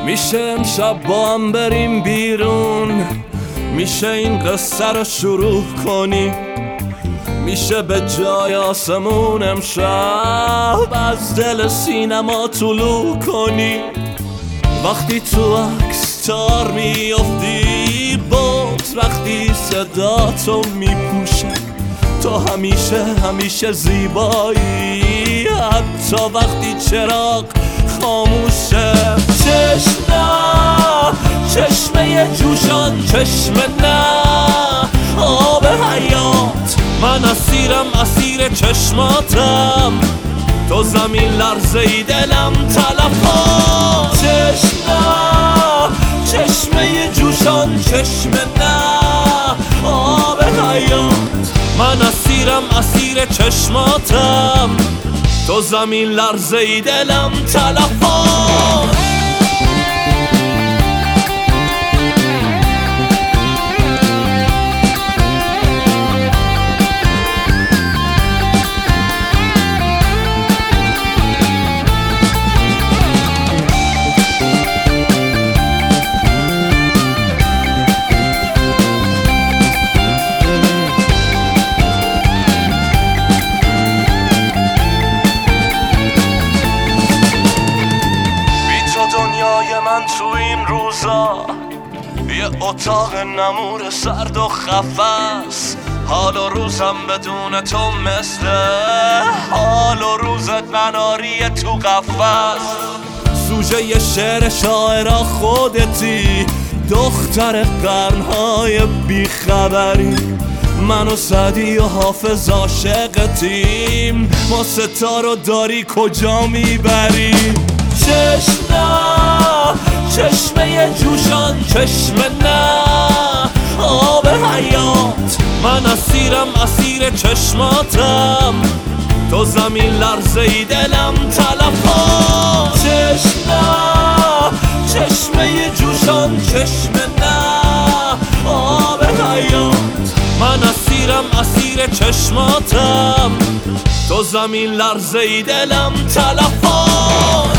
میشه امشب با هم بریم بیرون، میشه این قصه رو شروع کنیم، میشه به جای آسمون امشب از دل سینما طلوع کنی. وقتی تو عکس تار میافتی بود، وقتی صدا تو میپوشه تو همیشه زیبایی، حتی وقتی چراغ خاموشه. چشمه جوشان، چشمه نه آب حیات، من اسیر چشماتم، تو زمین لرزه ای دلم تلفات. چشمه جوشان، چشمه نه آب حیات، من اسیر چشماتم، تو زمین لرزه ای دلم تلفات. من تو این روزا یه اتاق نمور سرد و خفس، حال و روزم بدون تو مثل حال و روزت مناری تو قفس. سوژه یه شعر شاعرا خودتی، دختر قرنهای بیخبری، من و سعدی و حافظ عاشقتیم، ما ستارو داری کجا میبری؟ چشمه جوشان، چشمه نه آب حیات، من اسیر چشماتم، تو زمین لرزه ای دلم تلفات. چشمه جوشان، چشمه نه آب حیات، من اسیر چشماتم، تو زمین لرزه ای دلم تلفات.